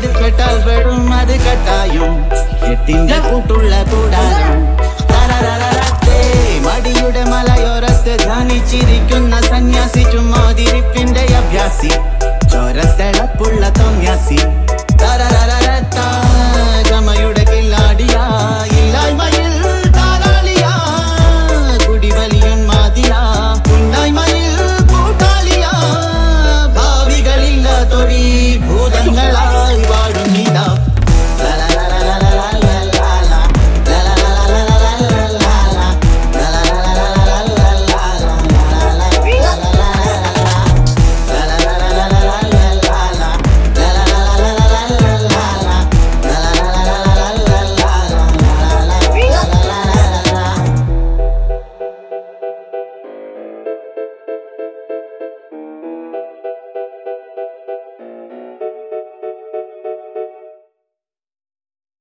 ഇത് കേട്ടാൽ പെടും അത് കട്ടായും എട്ടിന്റെ കൂട്ടുള്ള കൂടാരം മടിയുടെ മലയോരത്ത് ധ്യാനിച്ചിരിക്കുന്ന സന്യാസി ചുമ്മാതിരിപ്പിന്റെ അഭ്യാസി ചോരത്തിളപ്പുള്ള തോന്യാസി